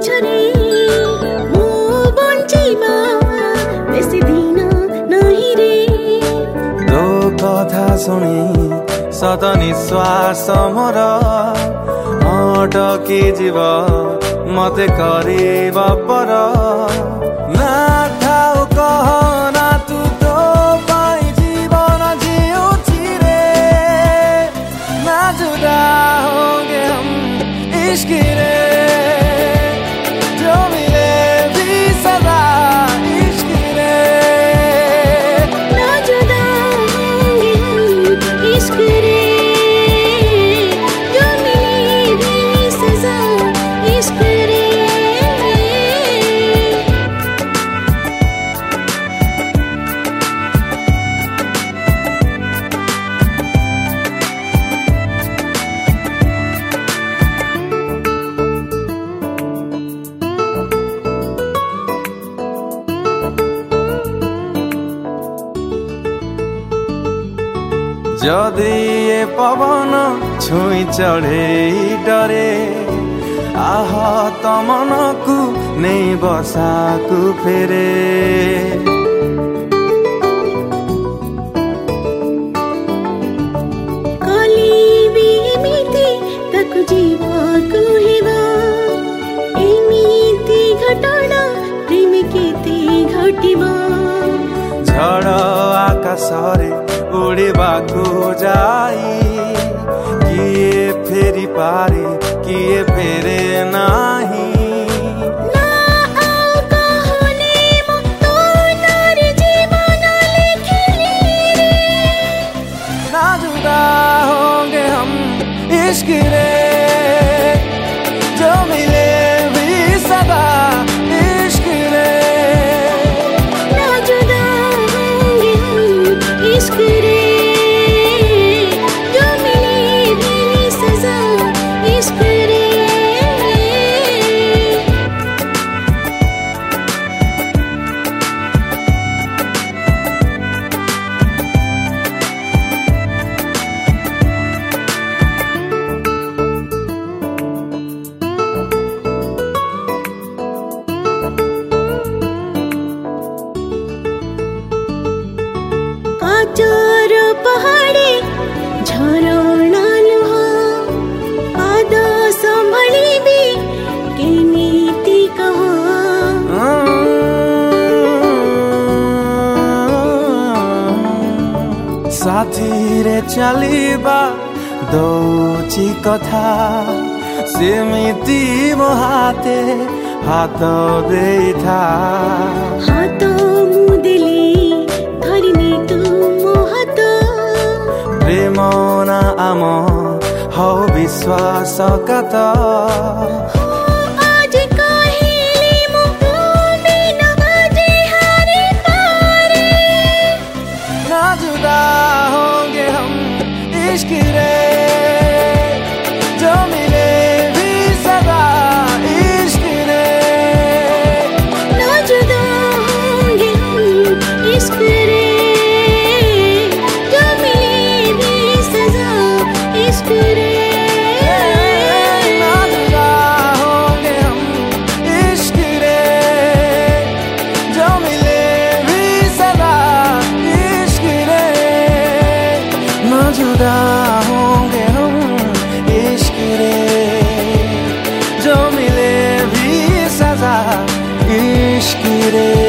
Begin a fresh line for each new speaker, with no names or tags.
छरे मो बंचीबा बेसी दिन नहीं रे
तो कथा सुनी सत निश्वास मोर अटकी जीव मते करीब पर ना ठाउ कहना तू तो पाई जीवन जीउछि रे ना जुदा होंगे हम इश्क रे जो मिले भी सदा इश्क रे
ना जुदा होंगे हम इश्क रे जो मिले भी सजा इश्क रे
जदि ये पवन छुई चढ़े डरे आहत मन को नहीं बसा को फेरे
कली भी एमिति ताकु जीवाकु हेबा एमिति घटना प्रेम केते घटिबा
झड़ आकाशरे उड़ीबाकू जाई किए फेरी पारे किए फेरे नाही
ना आओ कहले मो तोर जीवन लिखली रे
ना जुदा होंगे हम इश्क रे जो मिले भी सदा इश्क रे
ना जुदा होंगे हम इश्क रे जो मिले भी सजा इश्क रे काचर पहाड़े झरणा लुहा पाद संभलिबी केमिति कहा
साथी रे चलीबा दौची कथा सेमिति मो हाथे हाथ देथा
हाथ मुदेली धरिने तू मो हाथ
प्रेम ना आम हौ विश्वास कत
आज कहिले मो बिन बाजे हारे पारे
ना जुदा होंगे हम इश्क रे जो मिले भी सदा इश्क रे
ना जुदा होंगे हम इश्क रे जो मिले भी सजा इश्क रे
ना जुदा होंगे हम इश्क रे जो मिले भी सदा इश्क रे ना जुदा होंगे हम इश्क रे जो मिले भी सदा इश्क रे।